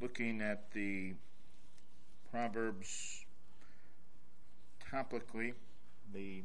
looking at the Proverbs topically. The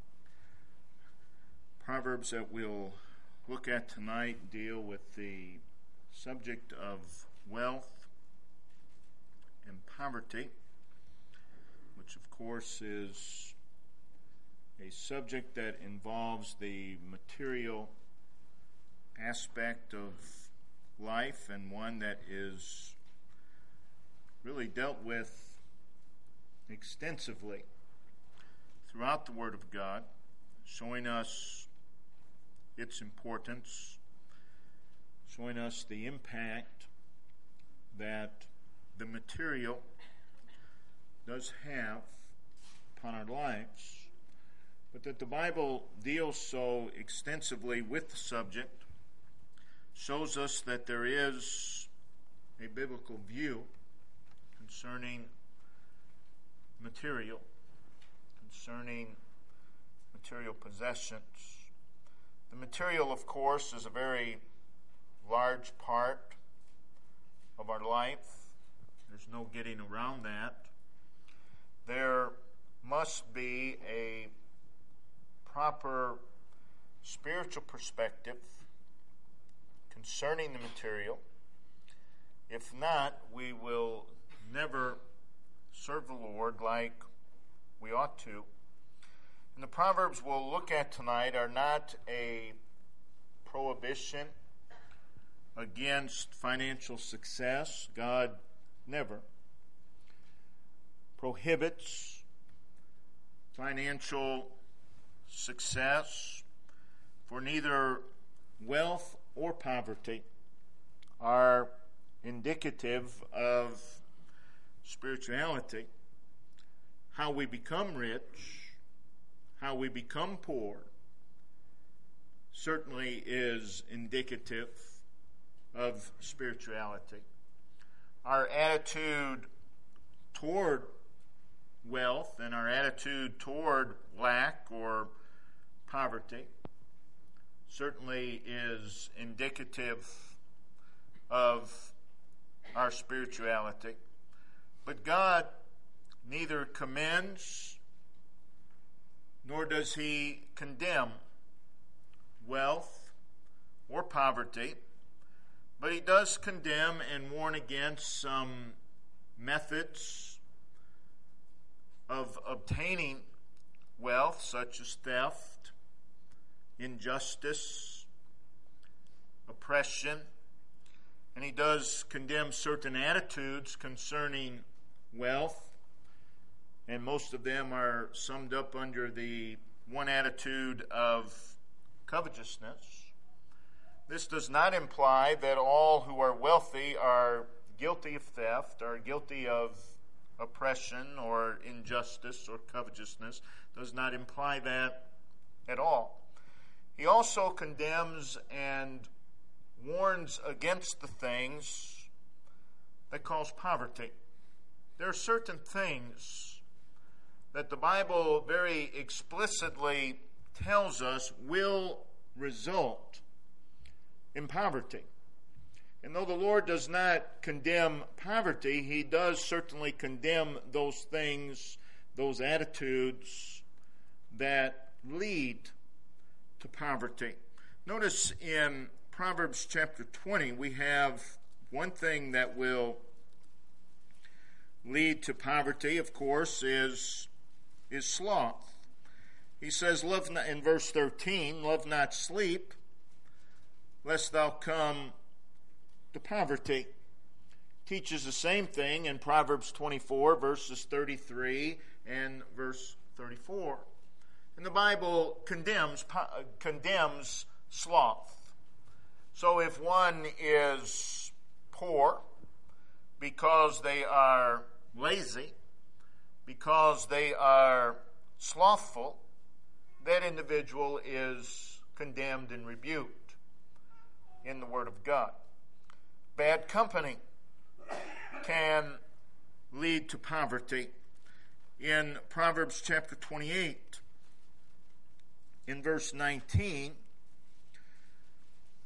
Proverbs that we'll look at tonight deal with the subject of wealth and poverty, which of course is a subject that involves the material aspect of life, and one that is really dealt with extensively throughout the Word of God, showing us its importance, showing us the impact that the material does have upon our lives, but that the Bible deals so extensively with the subject, shows us that there is a biblical view concerning material, concerning material possessions. The material, of course, is a very large part of our life. There's no getting around that. There must be a proper spiritual perspective concerning the material. If not, we will never serve the Lord like we ought to. And the Proverbs we'll look at tonight are not a prohibition against financial success. God never prohibits financial success, for neither wealth or poverty are indicative of spirituality. How we become rich, how we become poor, certainly is indicative of spirituality. Our attitude toward wealth and our attitude toward lack or poverty certainly is indicative of our spirituality. But God neither commends nor does He condemn wealth or poverty, but He does condemn and warn against some methods of obtaining wealth, such as theft, injustice, oppression, and He does condemn certain attitudes concerning wealth, and most of them are summed up under the one attitude of covetousness. This does not imply that all who are wealthy are guilty of theft, are guilty of oppression or injustice or covetousness. Does not imply that at all. He also condemns and warns against the things that cause poverty. There are certain things that the Bible very explicitly tells us will result in poverty. And though the Lord does not condemn poverty, He does certainly condemn those things, those attitudes that lead to poverty. Notice in Proverbs chapter 20, we have one thing that will lead to poverty, of course, is sloth. He says, "Love not," in verse 13, "love not sleep, lest thou come to poverty." Teaches the same thing in Proverbs 24, verses 33 and verse 34. And the Bible condemns sloth. So if one is poor because they are lazy, because they are slothful, that individual is condemned and rebuked in the Word of God. Bad company can lead to poverty. In Proverbs chapter 28, in verse 19,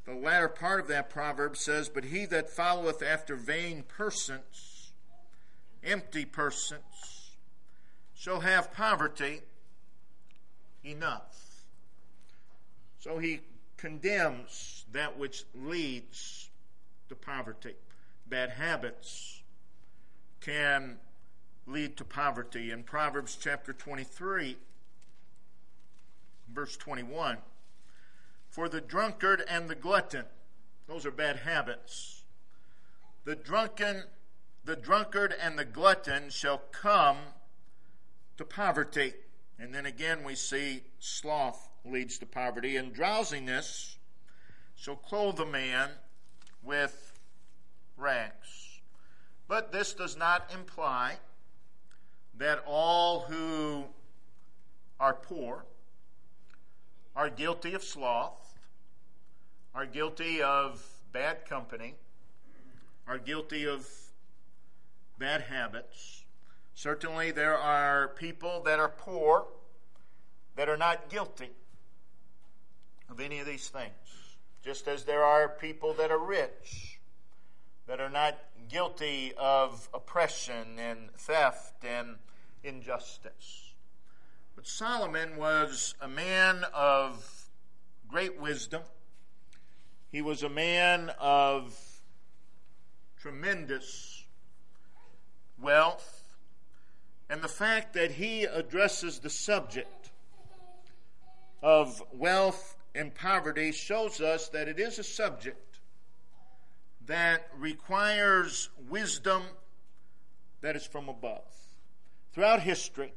the latter part of that proverb says, "But he that followeth after vain persons, empty persons, shall have poverty enough." So he condemns that which leads to poverty. Bad habits can lead to poverty. In Proverbs chapter 23, verse 21, "For the drunkard and the glutton," those are bad habits, "the drunkard and the glutton shall come to poverty." And then again we see sloth leads to poverty. "And drowsiness shall clothe a man with rags." But this does not imply that all who are poor are guilty of sloth, are guilty of bad company, are guilty of bad habits. Certainly there are people that are poor that are not guilty of any of these things, just as there are people that are rich that are not guilty of oppression and theft and injustice. But Solomon was a man of great wisdom. He was a man of tremendous wealth. And the fact that he addresses the subject of wealth and poverty shows us that it is a subject that requires wisdom that is from above. Throughout history,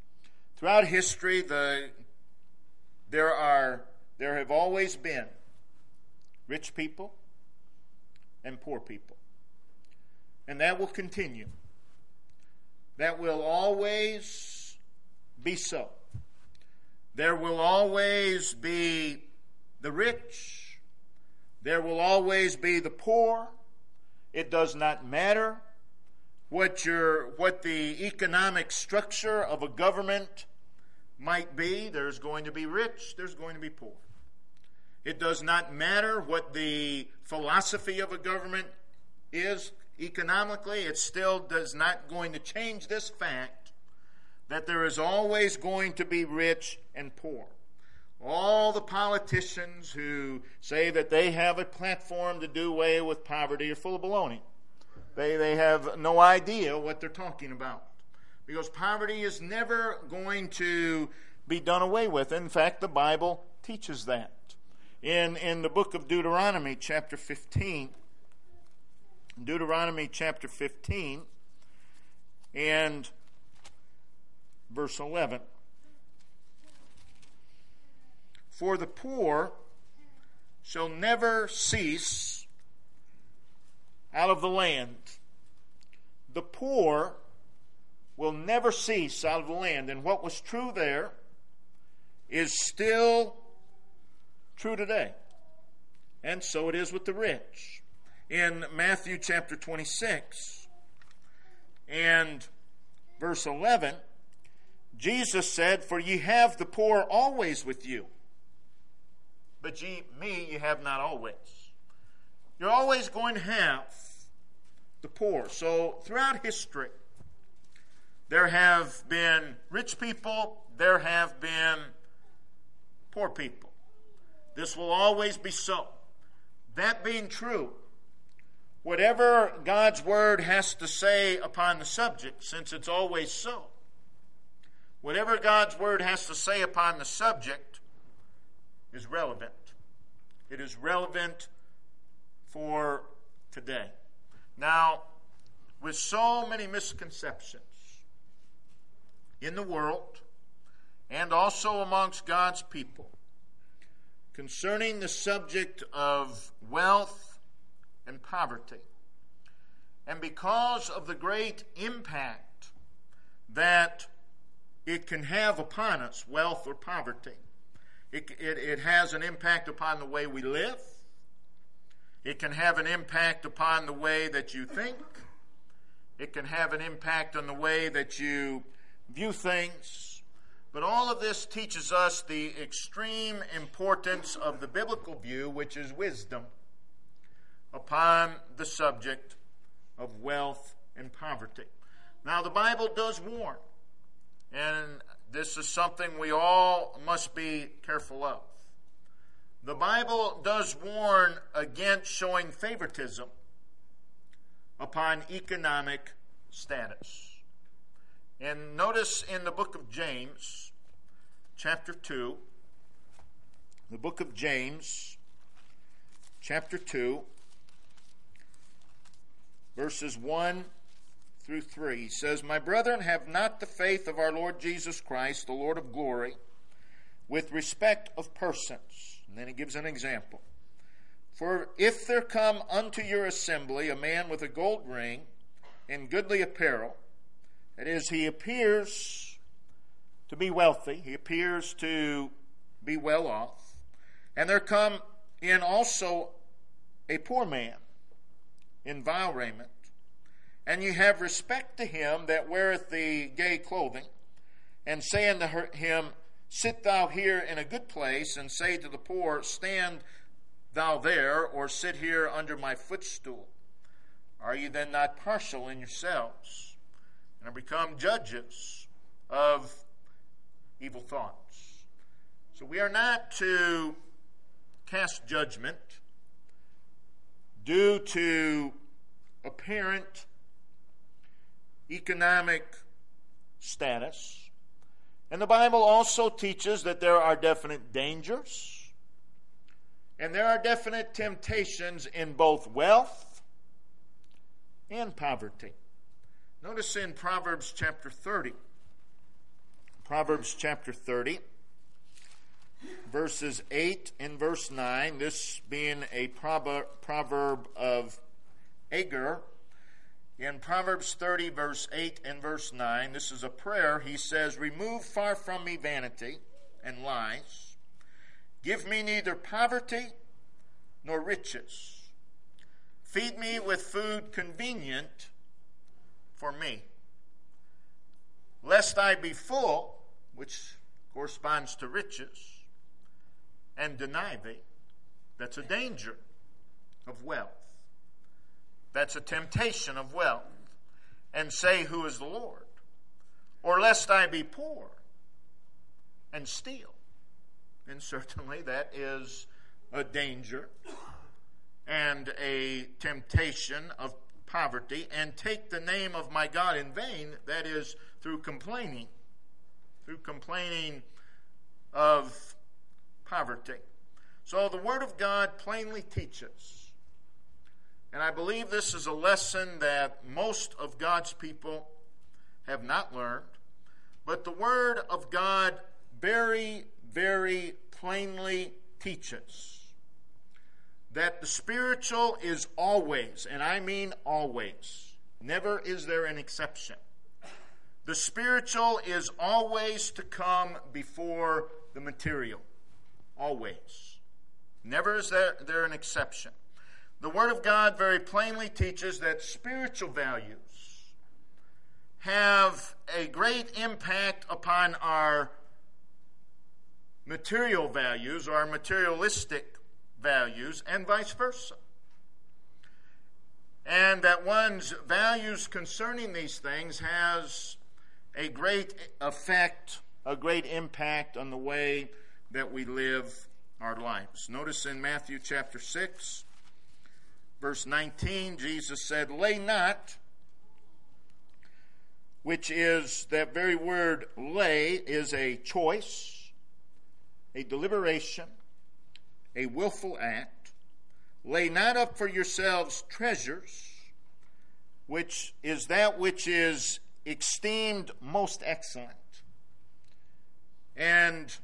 there have always been rich people and poor people. And that will continue. That will always be so. There will always be the rich. There will always be the poor. It does not matter what the economic structure of a government might be. There's going to be rich, there's going to be poor. It does not matter what the philosophy of a government is economically. It still does not going to change this fact that there is always going to be rich and poor. All the politicians who say that they have a platform to do away with poverty are full of baloney. They have no idea what they're talking about. Because poverty is never going to be done away with. In fact, the Bible teaches that. In the book of Deuteronomy chapter 15, and verse 11. "For the poor shall never cease out of the land." The poor will never cease out of the land. And what was true there is still true today. And so it is with the rich. In Matthew chapter 26 and verse 11, Jesus said, "For ye have the poor always with you, but me ye have not always." You're always going to have the poor. So throughout history, there have been rich people, there have been poor people. This will always be so. That being true, whatever God's Word has to say upon the subject, since it's always so, whatever God's Word has to say upon the subject is relevant. It is relevant for today. Now, with so many misconceptions in the world and also amongst God's people concerning the subject of wealth and poverty, and because of the great impact that it can have upon us, wealth or poverty, it has an impact upon the way we live. It can have an impact upon the way that you think. It can have an impact on the way that you view things. But all of this teaches us the extreme importance of the biblical view, which is wisdom, upon the subject of wealth and poverty. Now, the Bible does warn, and this is something we all must be careful of. The Bible does warn against showing favoritism upon economic status. And notice in the book of James, chapter 2, the book of James, chapter 2, verses 1 through 3, he says, "My brethren, have not the faith of our Lord Jesus Christ, the Lord of glory, with respect of persons." And then he gives an example. "For if there come unto your assembly a man with a gold ring and goodly apparel," that is, he appears to be wealthy, he appears to be well off, "and there come in also a poor man in vile raiment, and ye have respect to him that weareth the gay clothing, and say unto him, Sit thou here in a good place, and say to the poor, Stand thou there, or sit here under my footstool. Are ye then not partial in yourselves, and are become judges of evil thoughts?" So we are not to cast judgment due to apparent economic status. And the Bible also teaches that there are definite dangers and there are definite temptations in both wealth and poverty. Notice in Proverbs chapter 30. Proverbs chapter 30, verses 8 and verse 9, this being a proverb of Agur. In Proverbs 30, verse 8 and verse 9, this is a prayer. He says, "Remove far from me vanity and lies. Give me neither poverty nor riches. Feed me with food convenient for me, lest I be full," which corresponds to riches, "and deny thee." That's a danger of wealth. That's a temptation of wealth. "And say, Who is the Lord? Or lest I be poor and steal." And certainly that is a danger and a temptation of poverty. "And take the name of my God in vain," that is through complaining of poverty. So the Word of God plainly teaches, and I believe this is a lesson that most of God's people have not learned, but the Word of God very, very plainly teaches that the spiritual is always, and I mean always, never is there an exception. The spiritual is always to come before the material. Always. Never is there an exception. The Word of God very plainly teaches that spiritual values have a great impact upon our material values, or our materialistic values, and vice versa. And that one's values concerning these things has a great effect, a great impact on the way that we live our lives. Notice in Matthew chapter 6, verse 19, Jesus said, "Lay not," which is, that very word lay is a choice, a deliberation, a willful act. "Lay not up for yourselves treasures," which is that which is esteemed most excellent. And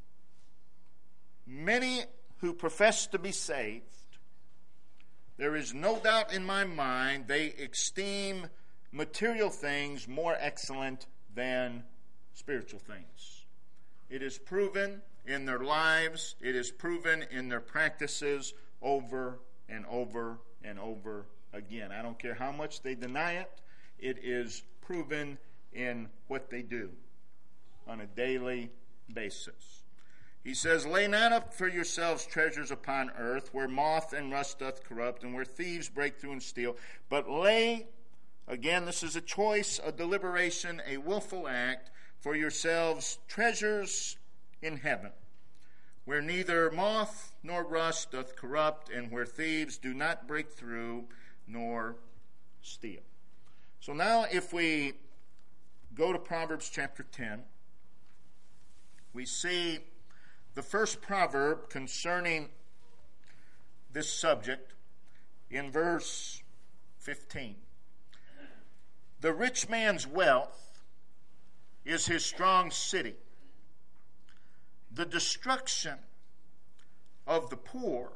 many who profess to be saved, there is no doubt in my mind they esteem material things more excellent than spiritual things. It is proven in their lives. It is proven in their practices over and over and over again. I don't care how much they deny it. It is proven in what they do on a daily basis. He says, lay not up for yourselves treasures upon earth, where moth and rust doth corrupt, and where thieves break through and steal. But lay, again, this is a choice, a deliberation, a willful act, for yourselves treasures in heaven, where neither moth nor rust doth corrupt, and where thieves do not break through nor steal. So now if we go to Proverbs chapter 10, we see the first proverb concerning this subject in verse 15. The rich man's wealth is his strong city. The destruction of the poor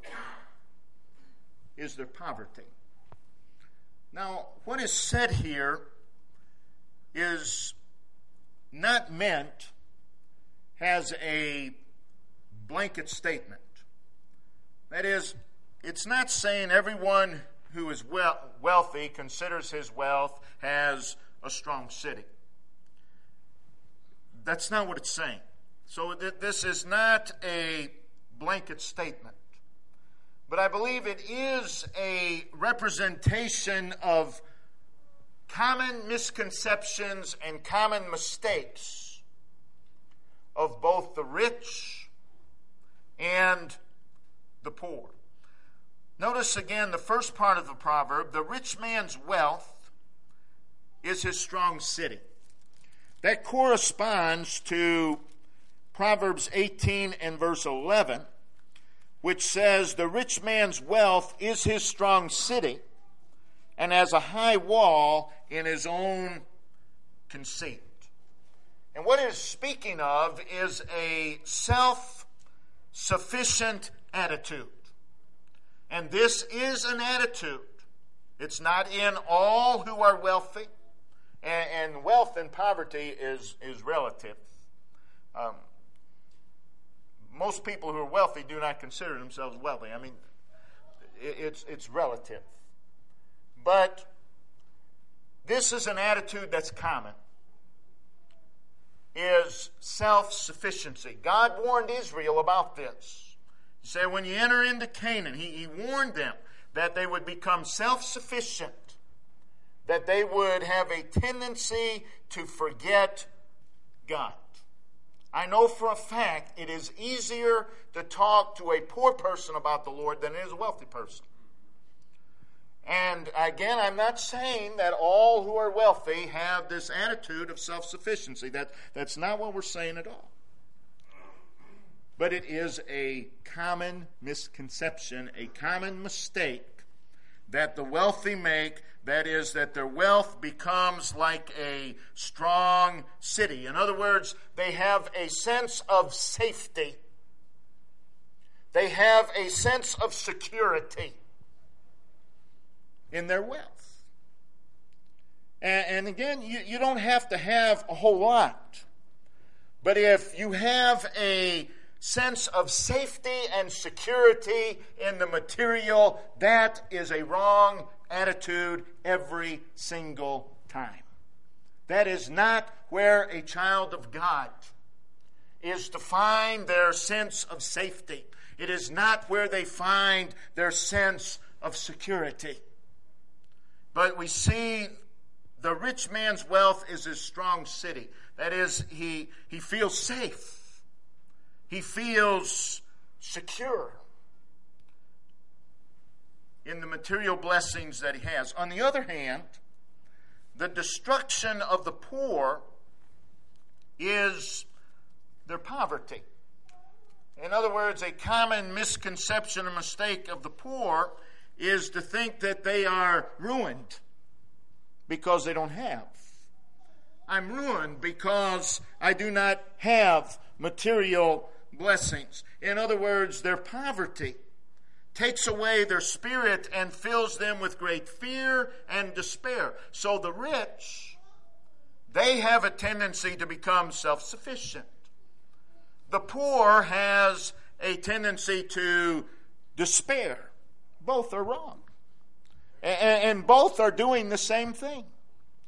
is their poverty. Now, what is said here is not meant as a blanket statement. That is, it's not saying everyone who is wealthy considers his wealth as a strong city. That's not what it's saying. So this is not a blanket statement. But I believe it is a representation of common misconceptions and common mistakes of both the rich and the poor. Notice again the first part of the proverb, the rich man's wealth is his strong city. That corresponds to Proverbs 18 and verse 11, which says, the rich man's wealth is his strong city, and has a high wall in his own conceit. And what it is speaking of is a self-sufficient attitude. And this is an attitude. It's not in all who are wealthy. And wealth and poverty is relative. Most people who are wealthy do not consider themselves wealthy. I mean, it's relative. But this is an attitude that's common, is self-sufficiency. God warned Israel about this. He said when you enter into Canaan, he warned them that they would become self-sufficient, that they would have a tendency to forget God. I know for a fact it is easier to talk to a poor person about the Lord than it is a wealthy person. And again, I'm not saying that all who are wealthy have this attitude of self-sufficiency. That's not what we're saying at all. But it is a common misconception, a common mistake that the wealthy make, that is, that their wealth becomes like a strong city. In other words, they have a sense of safety. They have a sense of security in their wealth. And again, you don't have to have a whole lot. But if you have a sense of safety and security in the material, that is a wrong attitude every single time. That is not where a child of God is to find their sense of safety. It is not where they find their sense of security. But we see the rich man's wealth is his strong city. That is, he feels safe. He feels secure in the material blessings that he has. On the other hand, the destruction of the poor is their poverty. In other words, a common misconception or mistake of the poor is to think that they are ruined because they don't have. I'm ruined because I do not have material blessings. In other words, their poverty takes away their spirit and fills them with great fear and despair. So the rich, they have a tendency to become self-sufficient. The poor has a tendency to despair. Both are wrong. And both are doing the same thing.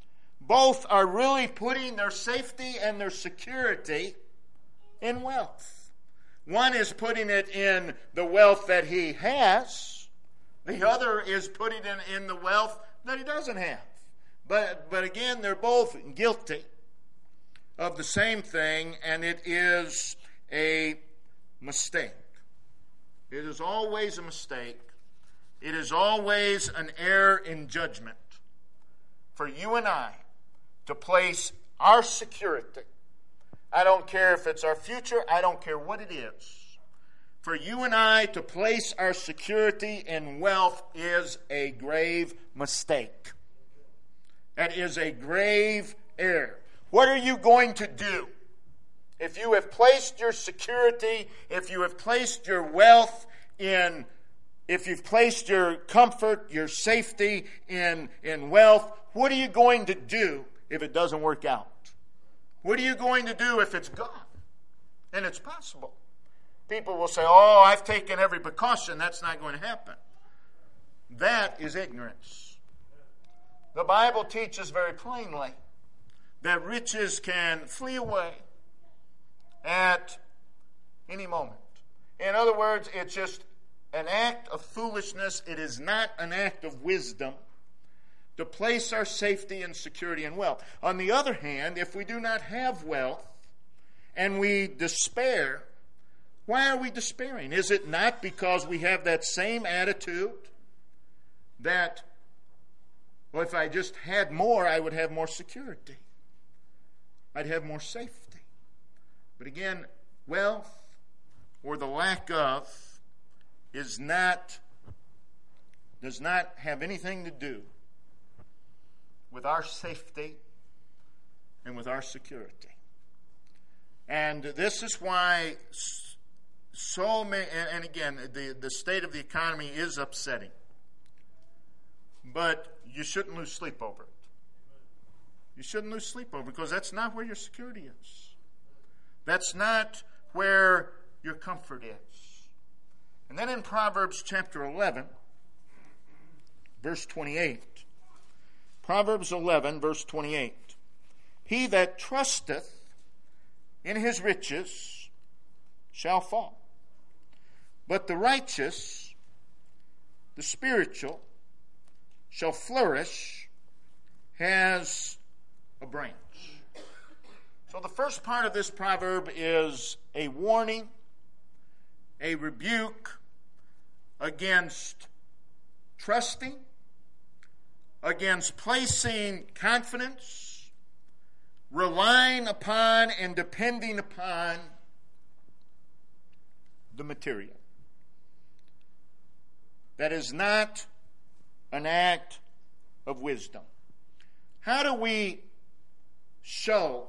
both are really putting their safety and their security in wealth. One is putting it in the wealth that he has. The other is putting it in the wealth that he doesn't have. But again, they're both guilty of the same thing, and it is a mistake. It is always a mistake. It is always an error in judgment for you and I to place our security. I don't care if it's our future. I don't care what it is. For you and I to place our security in wealth is a grave mistake. That is a grave error. What are you going to do if you have placed your security, if you have placed your wealth in, if you've placed your comfort, your safety in wealth? What are you going to do if it doesn't work out? What are you going to do if it's gone? And it's possible. People will say, oh, I've taken every precaution. That's not going to happen. That is ignorance. The Bible teaches very plainly that riches can flee away at any moment. In other words, it's just an act of foolishness. It is not an act of wisdom to place our safety and security in wealth. On the other hand, if we do not have wealth and we despair, why are we despairing? Is it not because we have that same attitude that, well, if I just had more, I would have more security. I'd have more safety. But again, wealth or the lack of does not have anything to do with our safety and with our security. And this is why so many, and again, the state of the economy is upsetting. But you shouldn't lose sleep over it. You shouldn't lose sleep over it because that's not where your security is. That's not where your comfort is. And then in Proverbs chapter 11, verse 28, Proverbs 11, verse 28. He that trusteth in his riches shall fall. But the righteous, the spiritual, shall flourish as a branch. So the first part of this proverb is a warning, a rebuke against trusting, against placing confidence, relying upon and depending upon the material. That is not an act of wisdom. How do we show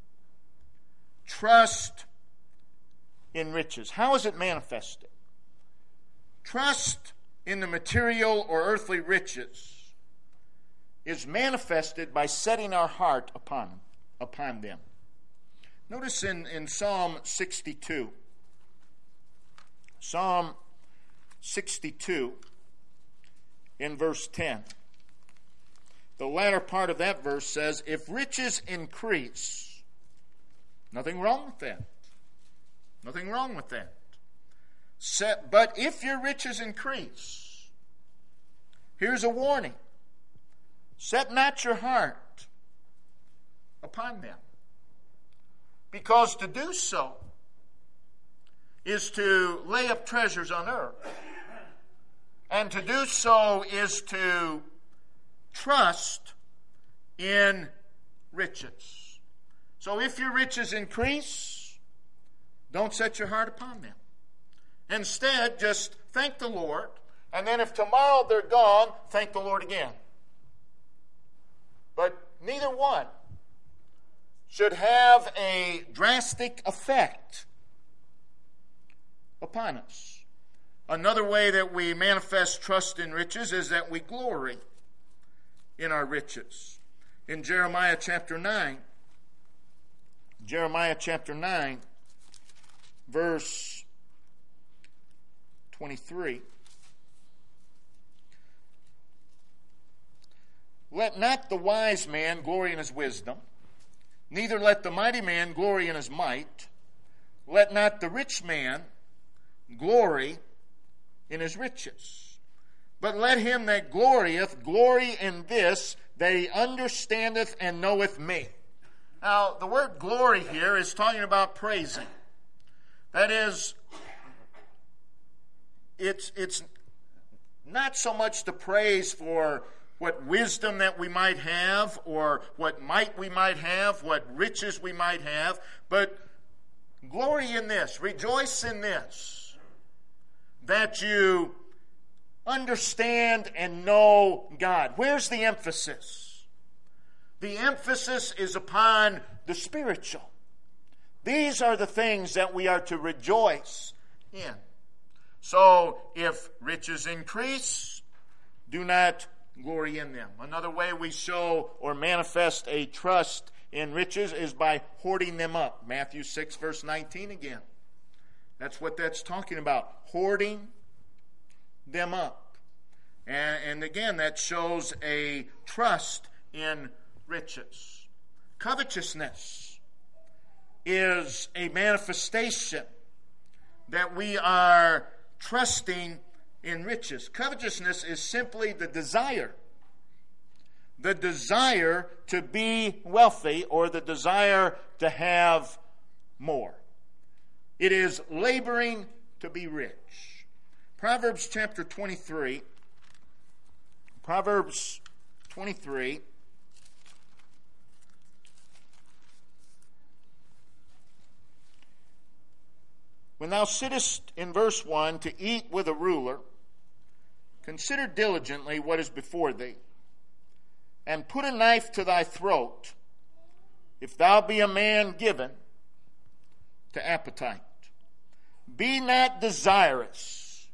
trust in riches? How is it manifested? Trust in the material or earthly riches is manifested by setting our heart upon them. Notice in Psalm 62. Psalm 62 in verse 10. The latter part of that verse says, if riches increase, nothing wrong with that. Nothing wrong with that. But if your riches increase, here's a warning. Set not your heart upon them. Because to do so is to lay up treasures on earth. And to do so is to trust in riches. So if your riches increase, don't set your heart upon them. Instead, just thank the Lord. And then if tomorrow they're gone, thank the Lord again. But neither one should have a drastic effect upon us. Another way that we manifest trust in riches is that we glory in our riches. In Jeremiah chapter 9, verse 23. Let not the wise man glory in his wisdom, neither let the mighty man glory in his might. Let not the rich man glory in his riches. But let him that glorieth glory in this, that he understandeth and knoweth me. Now, the word glory here is talking about praising. That is, it's not so much the praise for what wisdom that we might have, or what might we might have, what riches we might have, but glory in this, rejoice in this, that you understand and know God. Where's the emphasis? The emphasis is upon the spiritual. These are the things that we are to rejoice in. So, if riches increase, do not glory in them. Another way we show or manifest a trust in riches is by hoarding them up. Matthew 6, verse 19 again. That's what that's talking about. Hoarding them up. And again, that shows a trust in riches. Covetousness is a manifestation that we are trusting in riches. Covetousness is simply the desire to be wealthy, or the desire to have more. It is laboring to be rich. Proverbs chapter 23. Proverbs 23. When thou sittest, in verse 1, to eat with a ruler, consider diligently what is before thee, and put a knife to thy throat, if thou be a man given to appetite. Be not desirous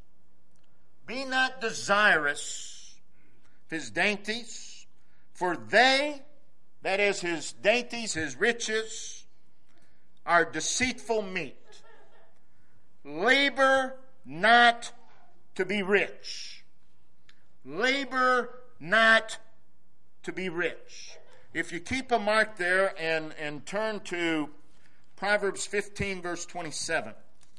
of his dainties, for they, that is his dainties, his riches, are deceitful meat. Labor not to be rich. Labor not to be rich. If you keep a mark there and turn to Proverbs 15, verse 27.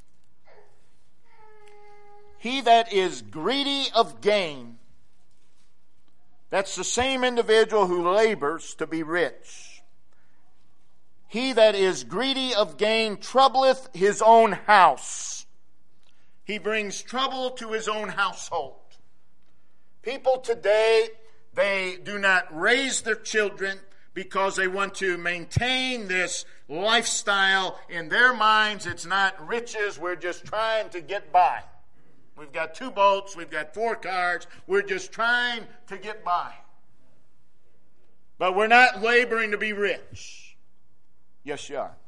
He that is greedy of gain, that's the same individual who labors to be rich. He that is greedy of gain troubleth his own house. He brings trouble to his own household. People today, they do not raise their children because they want to maintain this lifestyle. In their minds, it's not riches. We're just trying to get by. We've got 2 boats. We've got 4 cars. We're just trying to get by. But we're not laboring to be rich. Yes, you are.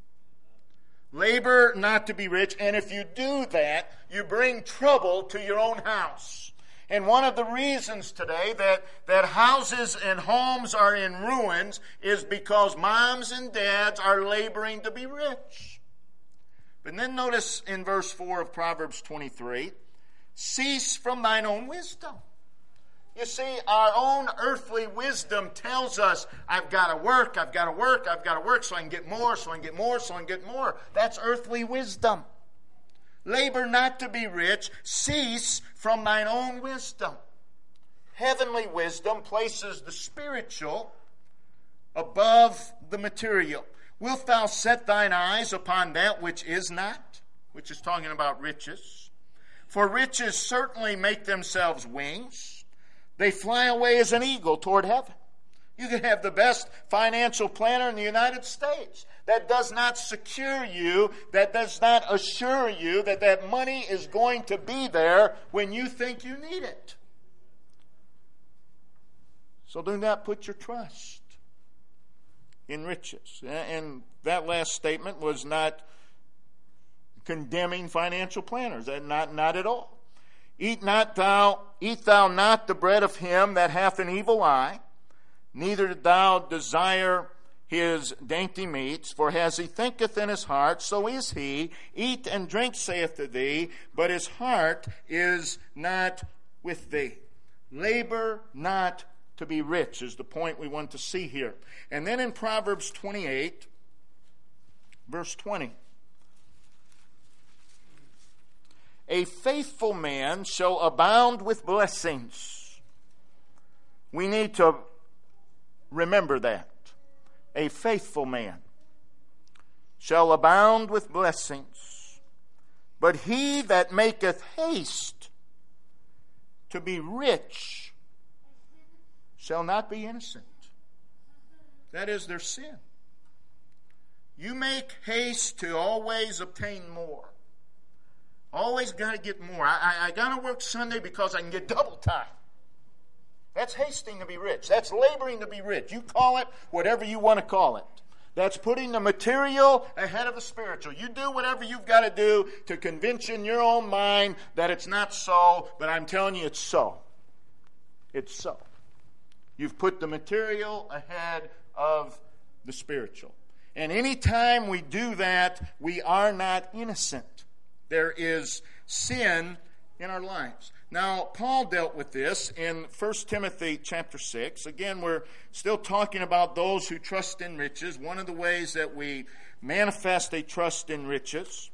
Labor not to be rich, and if you do that, you bring trouble to your own house. And one of the reasons today that houses and homes are in ruins is because moms and dads are laboring to be rich. But then notice in verse 4 of Proverbs 23, cease from thine own wisdom. You see, our own earthly wisdom tells us, I've got to work, so I can get more, so I can get more. That's earthly wisdom. Labor not to be rich, cease from thine own wisdom. Heavenly wisdom places the spiritual above the material. Wilt thou set thine eyes upon that which is not? Which is talking about riches. For riches certainly make themselves wings. They fly away as an eagle toward heaven. You can have the best financial planner in the United States. That does not secure you, that does not assure you that money is going to be there when you think you need it. So do not put your trust in riches. And that last statement was not condemning financial planners. Not at all. Eat thou not the bread of him that hath an evil eye, neither did thou desire his dainty meats, for as he thinketh in his heart, so is he. Eat and drink, saith to thee, but his heart is not with thee. Labor not to be rich is the point we want to see here. And then in Proverbs 28, verse 20. A faithful man shall abound with blessings. We need to remember that. A faithful man shall abound with blessings, but he that maketh haste to be rich shall not be innocent. That is their sin. You make haste to always obtain more. Always got to get more. I got to work Sunday because I can get double time. That's hasting to be rich. That's laboring to be rich. You call it whatever you want to call it. That's putting the material ahead of the spiritual. You do whatever you've got to do to convince in your own mind that it's not so, but I'm telling you it's so. It's so. You've put the material ahead of the spiritual. And any time we do that, we are not innocent. There is sin in our lives. Now, Paul dealt with this in 1 Timothy chapter 6. Again, we're still talking about those who trust in riches. One of the ways that we manifest a trust in riches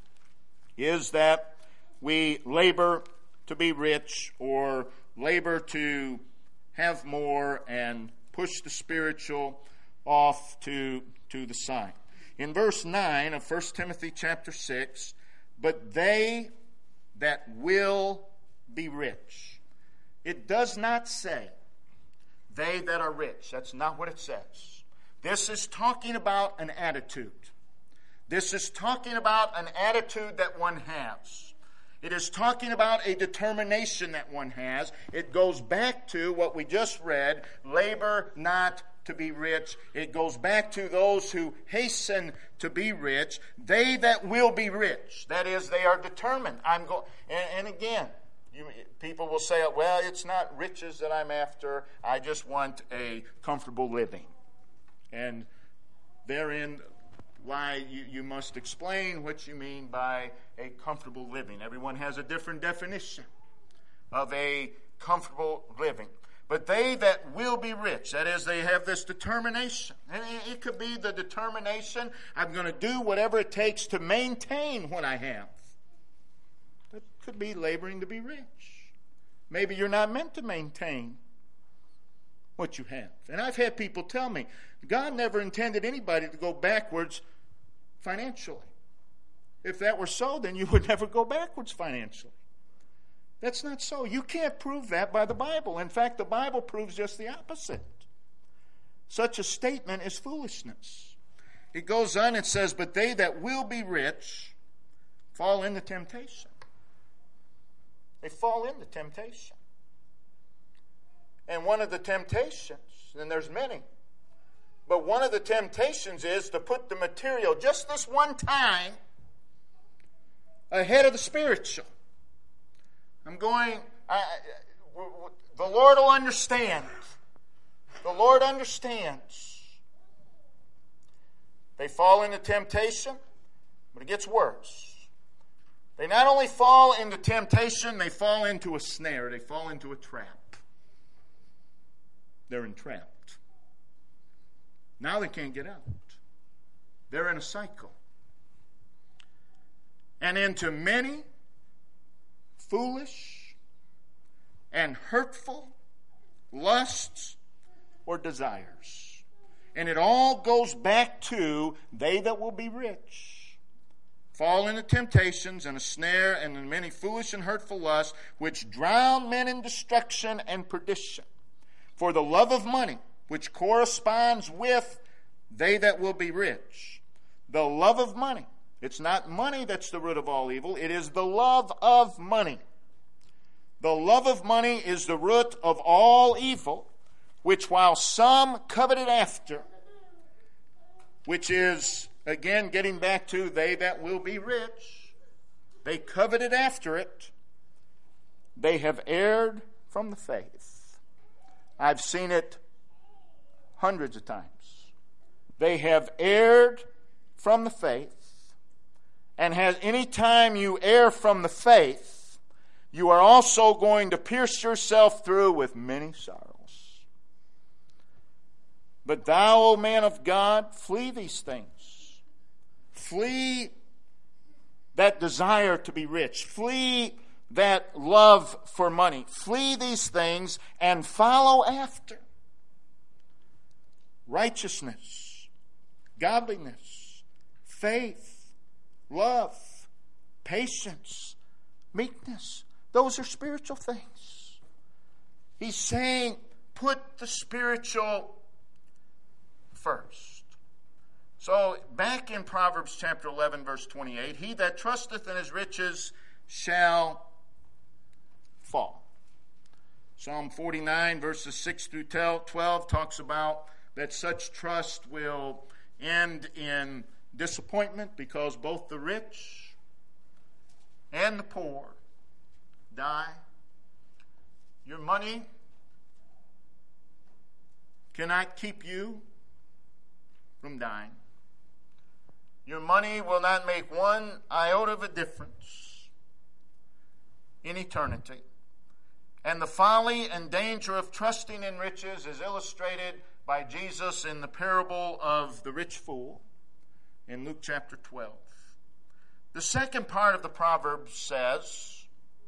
is that we labor to be rich or labor to have more and push the spiritual off to the side. In verse 9 of 1 Timothy chapter 6, but they that will be rich. It does not say they that are rich. That's not what it says. This is talking about an attitude. This is talking about an attitude that one has. It is talking about a determination that one has. It goes back to what we just read, labor not to be rich. It goes back to those who hasten to be rich. They that will be rich. That is, they are determined. And again, people will say, well, it's not riches that I'm after. I just want a comfortable living. And therein why you must explain what you mean by a comfortable living. Everyone has a different definition of a comfortable living. But they that will be rich, that is, they have this determination. And it could be the determination, I'm going to do whatever it takes to maintain what I have. It could be laboring to be rich. Maybe you're not meant to maintain what you have. And I've had people tell me, God never intended anybody to go backwards financially. If that were so, then you would never go backwards financially. That's not so. You can't prove that by the Bible. In fact, the Bible proves just the opposite. Such a statement is foolishness. It goes on and says, but they that will be rich fall into temptation. They fall into temptation. And one of the temptations, and there's many, but one of the temptations is to put the material just this one time ahead of the spiritual. The Lord will understand. The Lord understands. They fall into temptation, but it gets worse. They not only fall into temptation, they fall into a snare. They fall into a trap. They're entrapped. Now they can't get out. They're in a cycle. And into many foolish and hurtful lusts or desires. And it all goes back to they that will be rich fall into temptations and a snare and in many foolish and hurtful lusts, which drown men in destruction and perdition. For the love of money, which corresponds with they that will be rich. The love of money. It's not money that's the root of all evil. It is the love of money. The love of money is the root of all evil, which while some coveted after, which is, again, getting back to they that will be rich, they coveted after it, they have erred from the faith. I've seen it hundreds of times. They have erred from the faith. And any time you err from the faith, you are also going to pierce yourself through with many sorrows. But thou, O man of God, flee these things. Flee that desire to be rich. Flee that love for money. Flee these things and follow after righteousness, godliness, faith, love, patience, meekness. Those are spiritual things. He's saying, put the spiritual first. So, back in Proverbs chapter 11, verse 28, he that trusteth in his riches shall fall. Psalm 49, verses 6 through 12 talks about that such trust will end in disappointment because both the rich and the poor die. Your money cannot keep you from dying. Your money will not make one iota of a difference in eternity. And the folly and danger of trusting in riches is illustrated by Jesus in the parable of the rich fool in Luke chapter 12. The second part of the proverb says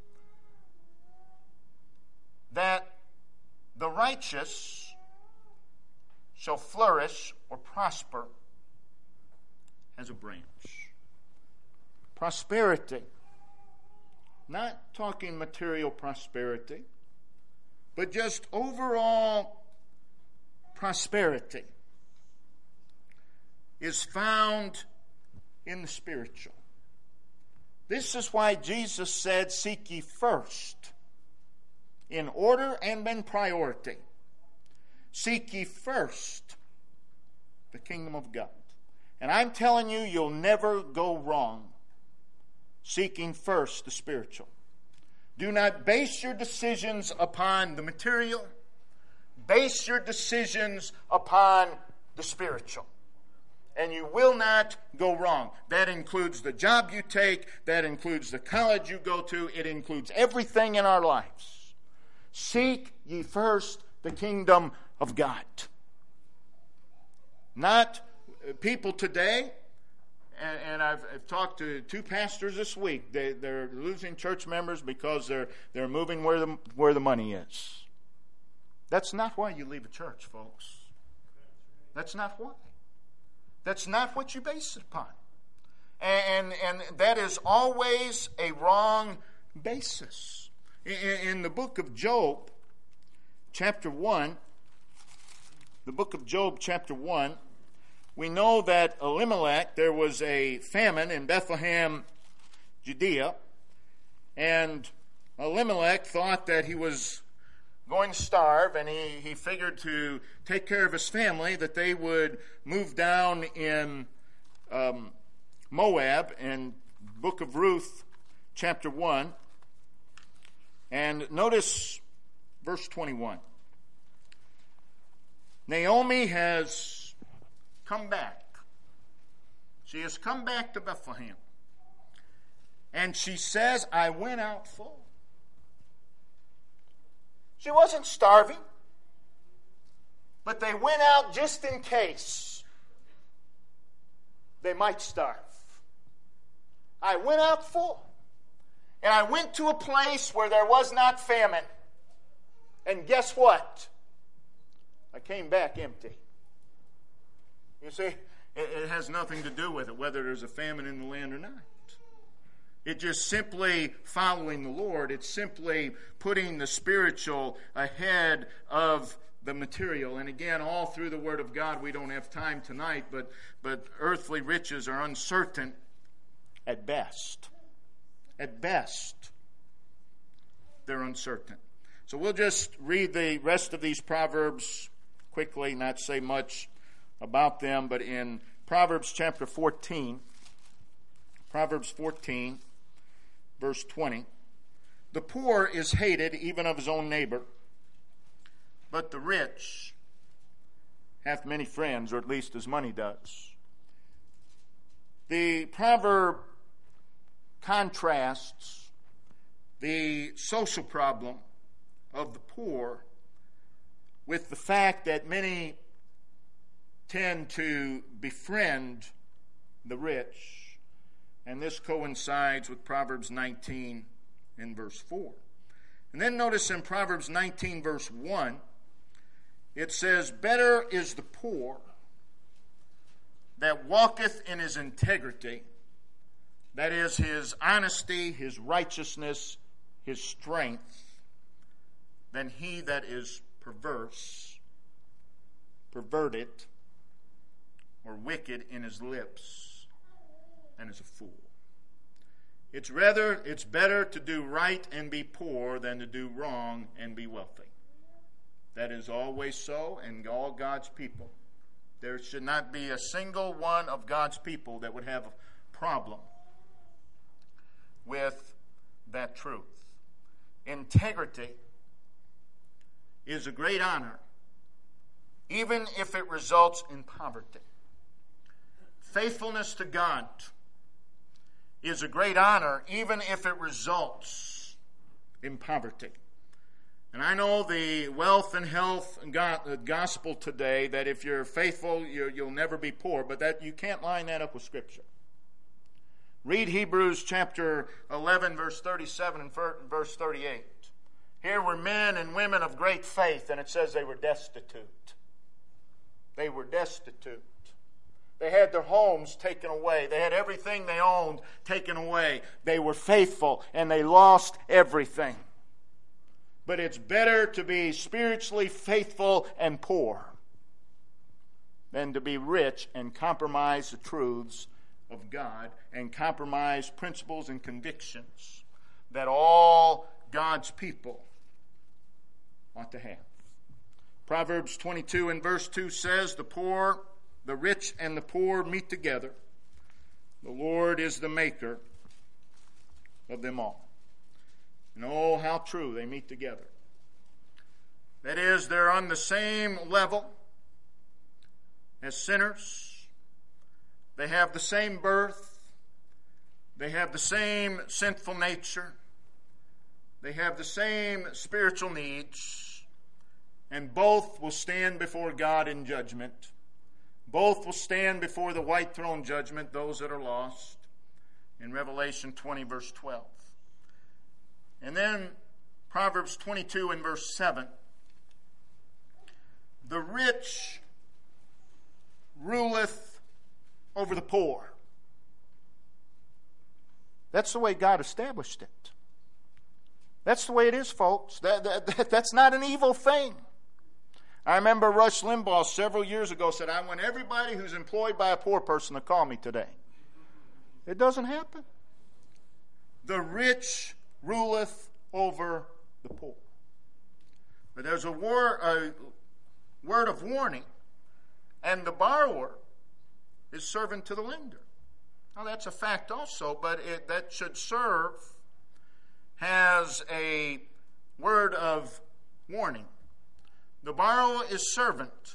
that the righteous shall flourish or prosper as a branch. Prosperity. Not talking material prosperity, but just overall prosperity is found in the spiritual. This is why Jesus said, seek ye first, in order and in priority. Seek ye first the kingdom of God. And I'm telling you, you'll never go wrong seeking first the spiritual. Do not base your decisions upon the material. Base your decisions upon the spiritual. And you will not go wrong. That includes the job you take. That includes the college you go to. It includes everything in our lives. Seek ye first the kingdom of God. Not people today, and I've talked to two pastors this week. They're losing church members because they're moving where the money is. That's not why you leave a church, folks. That's not why. That's not what you base it upon. And that is always a wrong basis. In the book of Job, chapter 1, we know that Elimelech, there was a famine in Bethlehem, Judea, and Elimelech thought that he was going to starve, and he figured to take care of his family, that they would move down in Moab, in book of Ruth, chapter 1. And notice verse 21. Naomi has come back. She has come back to Bethlehem. And she says, I went out full. She wasn't starving, but they went out just in case they might starve. I went out full. And I went to a place where there was not famine. And guess what? I came back empty. You see, it has nothing to do with it, whether there's a famine in the land or not. It's just simply following the Lord. It's simply putting the spiritual ahead of the material. And again, all through the Word of God, we don't have time tonight, but earthly riches are uncertain at best. At best, they're uncertain. So we'll just read the rest of these Proverbs quickly, not say much about them, but in Proverbs chapter 14, Proverbs 14, verse 20, the poor is hated even of his own neighbor, but the rich hath many friends, or at least his money does. The proverb contrasts the social problem of the poor with the fact that many tend to befriend the rich. And this coincides with Proverbs 19 in verse 4. And then notice in Proverbs 19 verse 1, it says, "Better is the poor that walketh in his integrity," that is, his honesty, his righteousness, his strength, "than he that is perverse, perverted, or wicked in his lips, and is a fool." It's better to do right and be poor than to do wrong and be wealthy. That is always so in all God's people. There should not be a single one of God's people that would have a problem with that truth. Integrity is a great honor, even if it results in poverty. Faithfulness to God is a great honor, even if it results in poverty. And I know the wealth and health gospel today, that if you're faithful, you'll never be poor, but that you can't line that up with Scripture. Read Hebrews chapter 11, verse 37 and verse 38. Here were men and women of great faith, and it says they were destitute. They were destitute. They had their homes taken away. They had everything they owned taken away. They were faithful, and they lost everything. But it's better to be spiritually faithful and poor than to be rich and compromise the truths of God and compromise principles and convictions that all God's people ought to have. Proverbs 22 and verse 2 says, the rich and the poor meet together. The Lord is the maker of them all. And oh, how true, they meet together. That is, they're on the same level as sinners. They have the same birth. They have the same sinful nature. They have the same spiritual needs. And both will stand before God in judgment. Both will stand before the white throne judgment, those that are lost, in Revelation 20, verse 12. And then Proverbs 22 and verse 7. The rich ruleth over the poor. That's the way God established it. That's the way it is, folks. That's not an evil thing. I remember Rush Limbaugh several years ago said, "I want everybody who's employed by a poor person to call me today." It doesn't happen. The rich ruleth over the poor. But there's a word of warning, and the borrower is servant to the lender. Now that's a fact also, but that should serve as a word of warning. The borrower is servant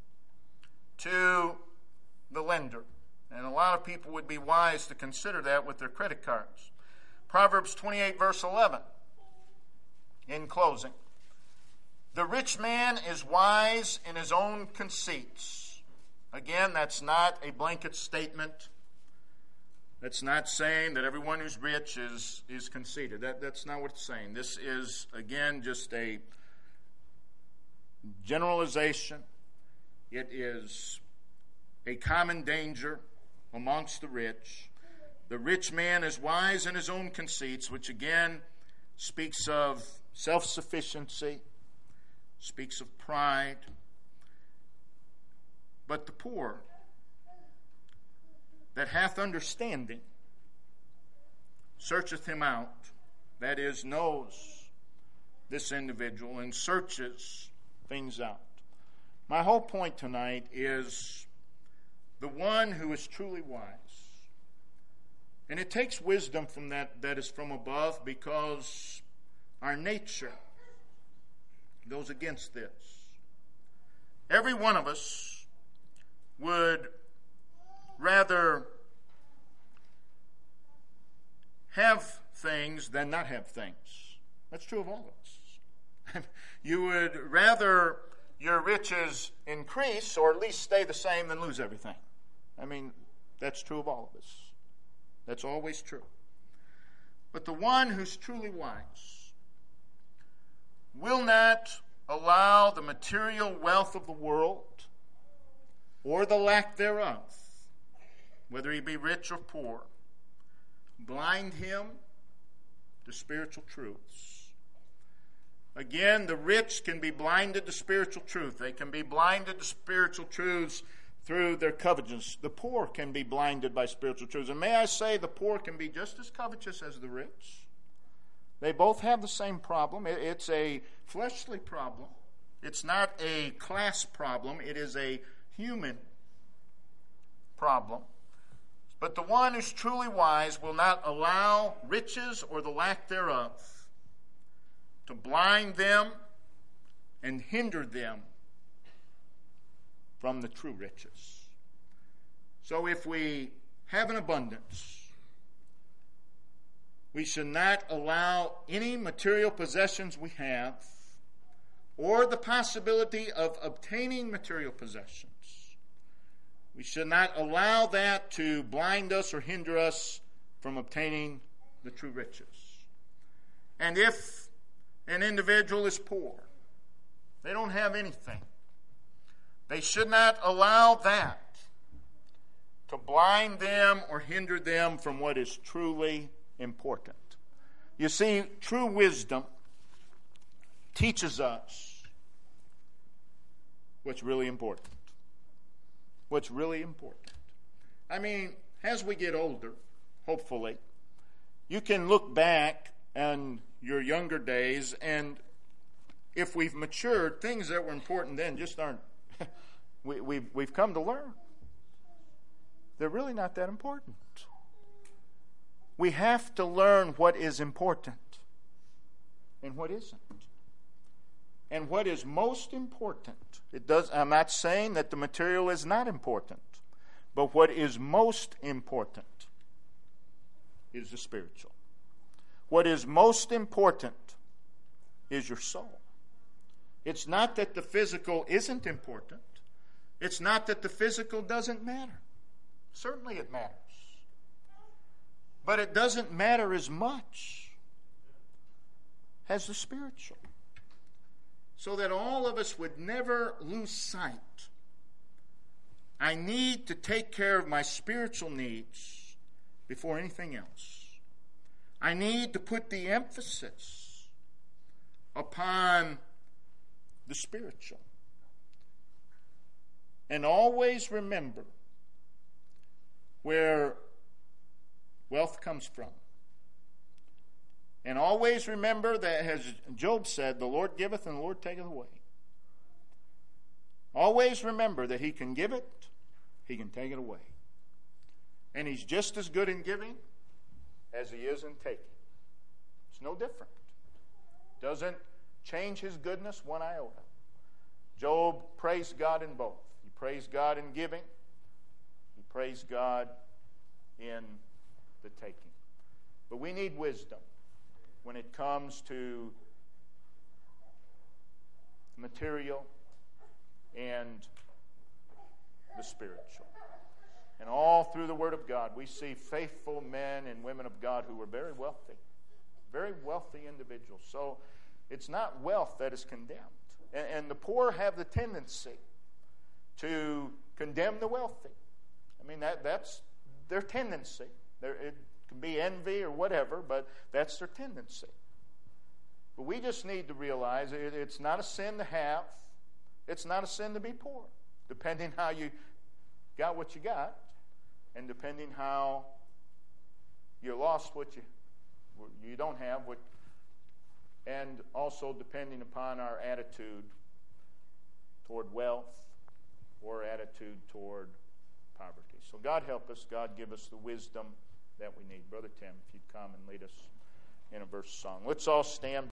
to the lender. And a lot of people would be wise to consider that with their credit cards. Proverbs 28, verse 11, in closing. The rich man is wise in his own conceits. Again, that's not a blanket statement. That's not saying that everyone who's rich is conceited. That's not what it's saying. This is, again, just a generalization. It is a common danger amongst the rich. The rich man is wise in his own conceits, which again speaks of self-sufficiency, speaks of pride. But the poor that hath understanding searcheth him out, that is, knows this individual and searches things out. My whole point tonight is the one who is truly wise. And it takes wisdom from that is from above, because our nature goes against this. Every one of us would rather have things than not have things. That's true of all of us. You your riches increase, or at least stay the same, than lose everything. I mean, that's true of all of us. That's always true. But the one who's truly wise will not allow the material wealth of the world or the lack thereof, whether he be rich or poor, blind him to spiritual truths. Again, the rich can be blinded to spiritual truth. They can be blinded to spiritual truths through their covetousness. The poor can be blinded by spiritual truths. And may I say, the poor can be just as covetous as the rich. They both have the same problem. It's a fleshly problem. It's not a class problem. It is a human problem. But the one who's truly wise will not allow riches or the lack thereof to blind them and hinder them from the true riches. So if we have an abundance, we should not allow any material possessions we have or the possibility of obtaining material possessions. We should not allow that to blind us or hinder us from obtaining the true riches. And if an individual is poor, they don't have anything, they should not allow that to blind them or hinder them from what is truly important. You see, true wisdom teaches us what's really important. What's really important. I mean, as we get older, hopefully, you can look back on your younger days, and if we've matured, things that were important then just aren't. We've come to learn they're really not that important. We have to learn what is important and what isn't. And what is most important, I'm not saying that the material is not important, but what is most important is the spiritual. What is most important is your soul. It's not that the physical isn't important. It's not that the physical doesn't matter. Certainly it matters. But it doesn't matter as much as the spiritual. So that all of us would never lose sight. I need to take care of my spiritual needs before anything else. I need to put the emphasis upon the spiritual. And always remember where wealth comes from. And always remember that, as Job said, the Lord giveth and the Lord taketh away. Always remember that He can give it, He can take it away. And He's just as good in giving as He is in taking. It's no different. Doesn't change His goodness one iota. Job praised God in both. He praised God in giving. He praised God in the taking. But we need wisdom when it comes to material and the spiritual. And all through the Word of God, we see faithful men and women of God who were very wealthy individuals. So it's not wealth that is condemned. And the poor have the tendency to condemn the wealthy. I mean, that's their tendency. It can be envy or whatever, but that's their tendency. But we just need to realize it's not a sin to have. It's not a sin to be poor, depending how you got what you got, and depending how you lost what you don't have, and also depending upon our attitude toward wealth or attitude toward poverty. So God help us. God give us the wisdom that we need. Brother Tim, if you'd come and lead us in a verse song. Let's all stand.